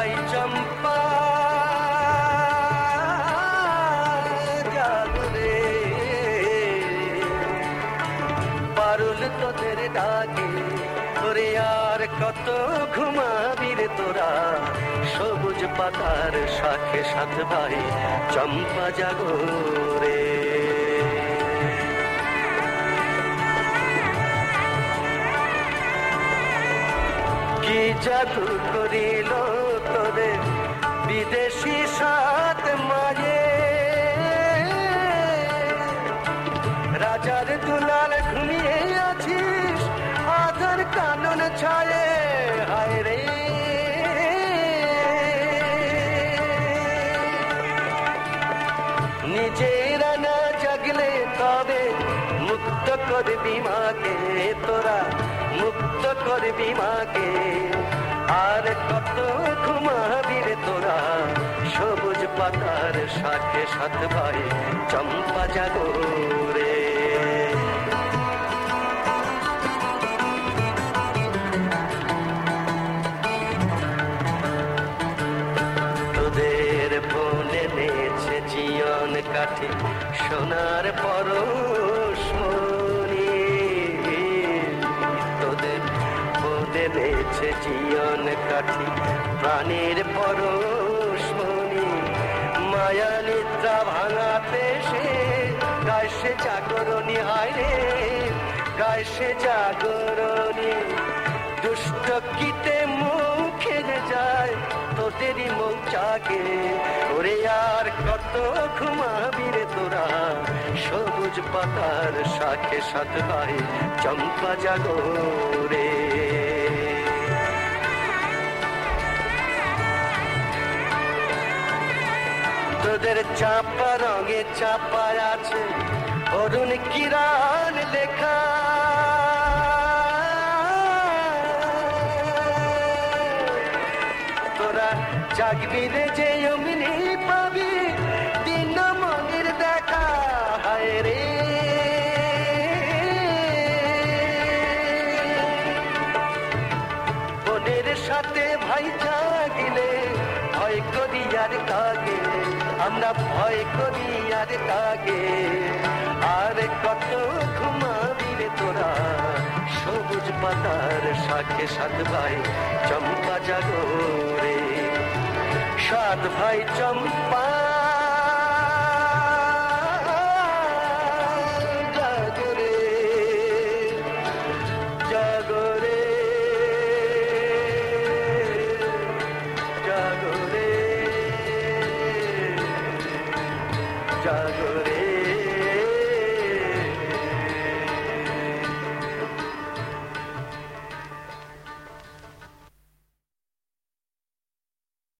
ভাই চম্পা জাগরে, পারুল তোদের ডাকে, ওরে আর কত ঘুমাবি রে তোরা, সবুজ পাতার শাখে সাত ভাই চম্পা জাগরে। কি জাদু করিল তোদের বিদেশি সাত মাঝে, রাজার দুলাল ঘুমিয়ে আছিস আধার কানন ছায়ে, হায় রে নিজেরা না জাগলে তবে মুক্ত করবি মাকে, তোরা মুক্ত করবি মাকে, আর কত ঘুমাবি রে তোরা, সবুজ পাতার শাখে সাত ভাই চম্পা জাগরে। তোদের বনে নেছে জীবন কাঠে সোনার পরশমণি, তোদের বনে নেছে জীবন কাঠে প্রাণের পরশমণি, মায়া নিদ্রা ভাঙাতে সে গায় সে জাগরণী, হায় রে গায় সে জাগরণী, দুষ্ট কীটে মুখে যায় তোদেরই মৌচাকে, ওরে আর কত ঘুমাবি রে তোরা, সবুজ পাতার শাখে সাত ভাই চম্পা জাগরে। তোদের চাপা রঙে চাপা আছে অরুণ কিরণ লেখা, তোরা জাগবি রে যে অমনি পাবি দিন মনের দেখা, হায় রে বোনের সাথে ভাই জাগিলে ভয় করি আর কাগে, আমরা ভয় করি আর কাগে, আর কত ঘুমাবি রে তোরা, সবুজ পাতার শাখে সাত ভাই চম্পা জাগরে। সাত ভাই চম্পা জাগরে, জাগরে, জাগরে, জাগরে।